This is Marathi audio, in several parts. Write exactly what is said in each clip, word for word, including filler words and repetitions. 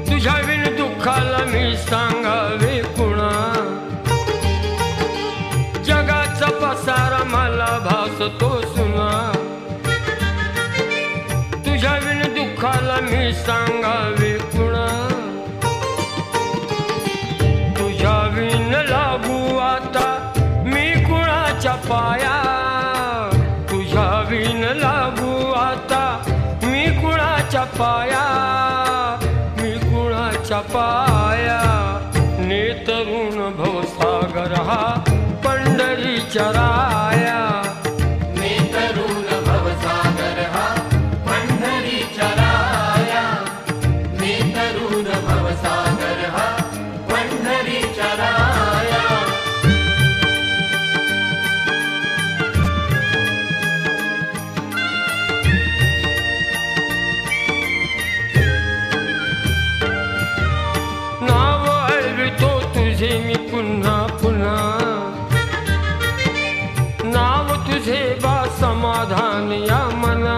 तुझ्या विण दुःखाला मी सांगावे कुणा, जगाचा पसारा मला भासतो सुना, तुझ्या विण दुःखाला मी सांगावे कुणा, तुझ्या विण लागू आता मी कुणाच्या पाया, तुझ्या विण लागू आता मी कुणाच्या पाया, मी कुणाच्या पाया, नेतरुण भवसागर हा पंढरीच्या राया, नेतरुण भवसागर हा पंढरीच्या राया, नेतरुण भवसागर हा पंढरीच्या राया। नाव आळवितो तुझे मी पुन्हा पुन्हा, नाव तुझे बा समाधान या मना,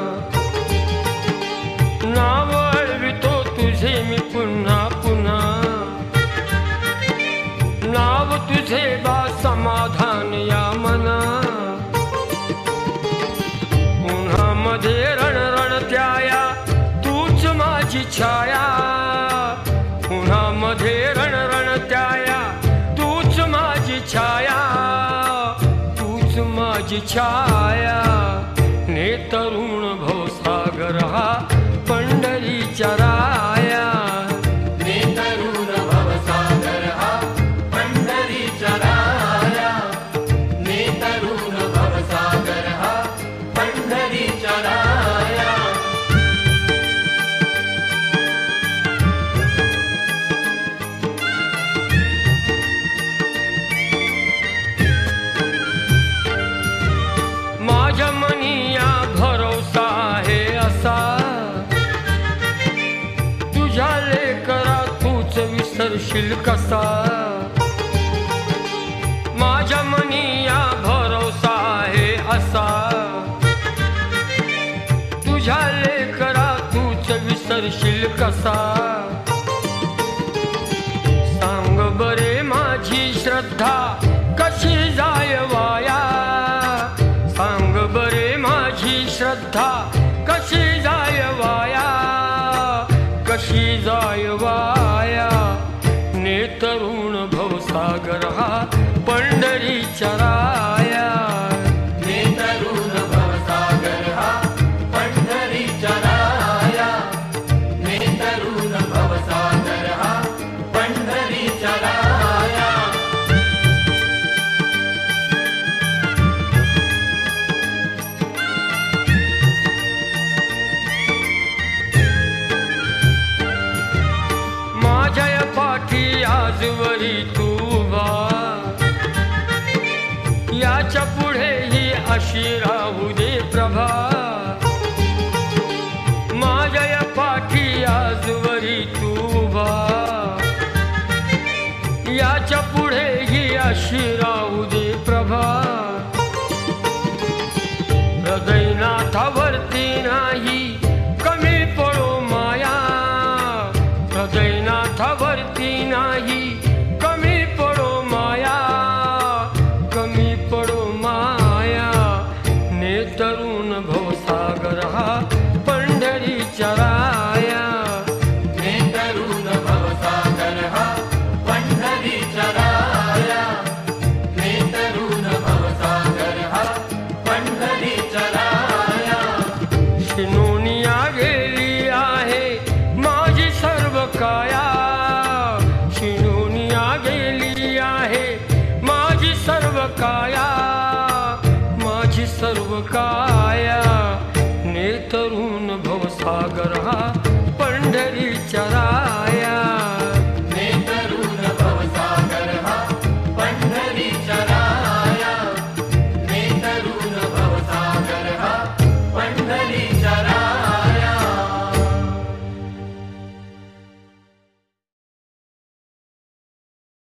नाव आळवितो तुझे मी पुन्हा पुन्हा, नाव तुझे बा समाधान या मना, उन्हामध्ये रणरणत्याया तूच माझी छाया, उन्हामध्ये रणरणत्याया तूच माझी छाया, तूच माझी छाया, नेतरुण भवसागर हा पंढरीच्या राया, नेतरुण भवसागर हा पंढरीच्या राया, नेतरुण भवसागर हा पंढरीच्या राया। माझ्या मनी या भरोसा आहे असा, तुझ्या लेकरा तूच विसरशील कसा, माझ्या मनी या भरोसा आहे असा, तुझ्या लेकरा तूच विसरशील कसा, सांग बरे माझी श्रद्धा कशी जाय वाया, सांग बरे माझी श्रद्धा कशी जाय वाया, कशी जाय वाया, नेतरुण भवसागर हा पंढरीच्या राया, नेतरुण भवसागर हा पंढरीच्या राया, नेतरुण भवसागर हा पंढरीच्या राया। माझ्या या पाठी आजवरी तू उभा, याच्या पुढेही अशी राहू दे प्रभा, माझ्या या पाठी आजवरी तू उभा, याच्या पुढेही अशी राहू दे प्रभा, हृदयनाथावरती नाही कमी पडो माया, हृदयनाथावरती नाही कमी पडो माया, कमी पडो माया, नेतरुण भवसागर हा पंढरीच्या राया, नेतरुण भवसागर हा पंढरीच्या राया, नेतरुण भवसागर हा पंढरीच्या राया। शिनोनिया गेली आहे माझी सर्व काय,